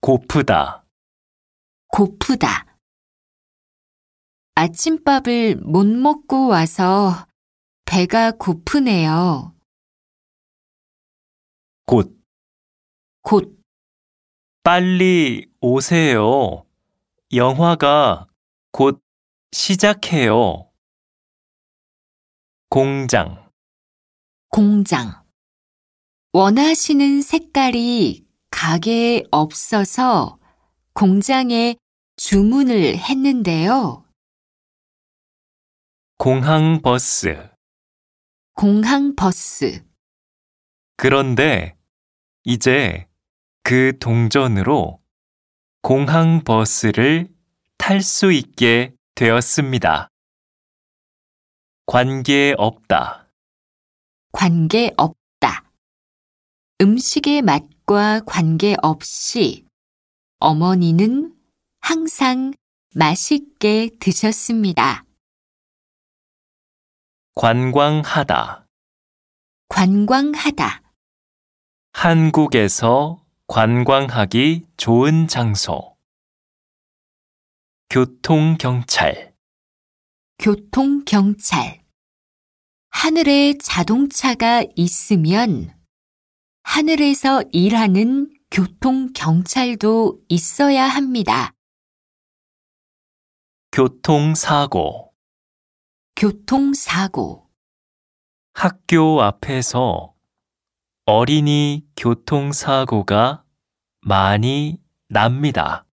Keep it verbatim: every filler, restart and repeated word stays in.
고프다, 고프다. 아침밥을 못 먹고 와서 배가 고프네요. 곧, 곧, 빨리 오세요. 영화가 곧 시작해요. 공장, 공장. 원하시는 색깔이 가게에 없어서 공장에 주문을 했는데요. 공항버스. 공항버스. 그런데 이제 그 동전으로 공항버스를 탈 수 있게 되었습니다. 관계없다, 관계없다. 음식의 맛과 관계없이 어머니는 항상 맛있게 드셨습니다. 관광하다. 관광하다. 한국에서 관광하기 좋은 장소. 교통경찰. 교통경찰. 하늘에 자동차가 있으면 하늘에서 일하는 교통경찰도 있어야 합니다. 교통사고. 교통사고. 학교 앞에서 어린이 교통사고가 많이 납니다.